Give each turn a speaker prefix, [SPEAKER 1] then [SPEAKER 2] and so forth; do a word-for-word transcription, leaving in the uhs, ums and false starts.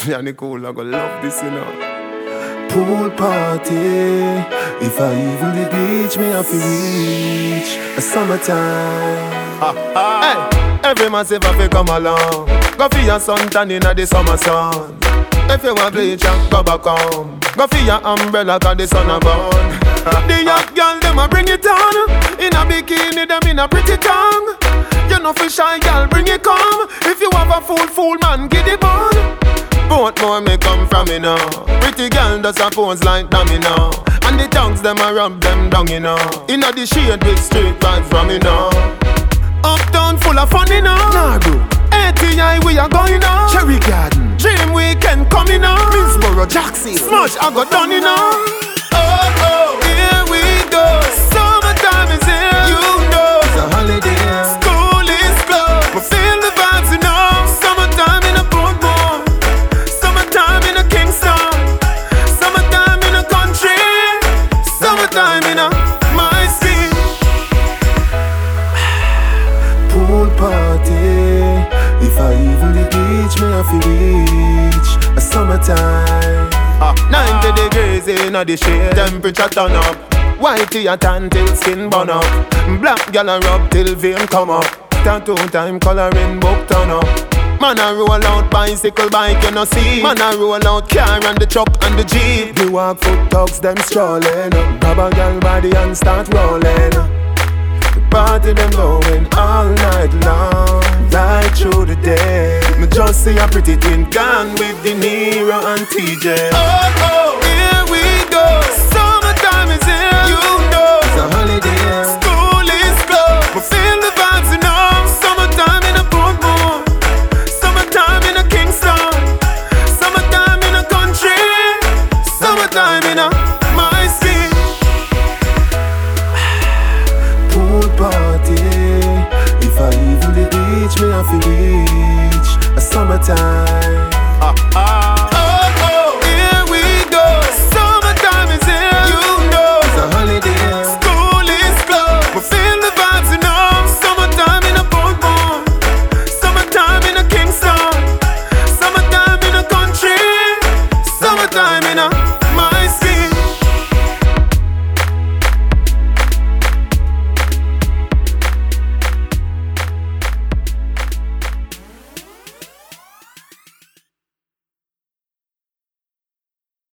[SPEAKER 1] Yanni Cool, I gonna love this, you know.
[SPEAKER 2] Pool party. If I even the beach, me have to reach a summertime.
[SPEAKER 1] Ah, ah. Hey, every massive have to come along. Go for your suntan inna the summer sun. If you want bleach, go back home. Go for your umbrella 'cause the sun a burn. The young girl them a bring it on. In a bikini them in a pretty tongue. You know for shy girl bring it come. If you have a fool fool man give the bun. Both more may come from me now. Pretty girl does a pose like dummy now. And the tongues them a rub them down you know. Inna the shade with straight vibes from me now. Uptown full of fun you know.
[SPEAKER 2] Nah bro,
[SPEAKER 1] A T I we are going now.
[SPEAKER 2] Cherry Garden,
[SPEAKER 1] Dream Weekend coming now.
[SPEAKER 2] Middlesboro, Jackson,
[SPEAKER 1] Smash I got done you know. Oh oh, here we go. Summertime is here. You know
[SPEAKER 2] it's a holiday.
[SPEAKER 1] school is closed. We feel the vibes you know. Summertime in a Portmore. Summertime in a Kingston. Summertime in a country. Summertime in a my city.
[SPEAKER 2] Pool party. If I even the beach, me have to reach a summertime.
[SPEAKER 1] Ah, ninety degrees in the shade. Temperature turn up. Whitey a tan till skin burn up. Black gal a rub till vein come up. Tattoo time coloring book turn up. Man a roll out bicycle bike you no see. Man a roll out car and the truck and the jeep.
[SPEAKER 2] The walk foot dogs them strolling. Grab a gal body and start rolling. The party them going all night long, right through the day. Me just see a pretty twin gone with De Niro and T J.
[SPEAKER 1] Oh oh, here we go. Summertime is here. You know
[SPEAKER 2] It's a holiday.
[SPEAKER 1] school is closed. We feel the vibes you know. Summertime in a Portmore. Summertime in a Kingston. Summertime in a country. Summertime in a my city.
[SPEAKER 2] Pool party. If I even the beach, me have to reach a summertime.
[SPEAKER 1] Ah ah.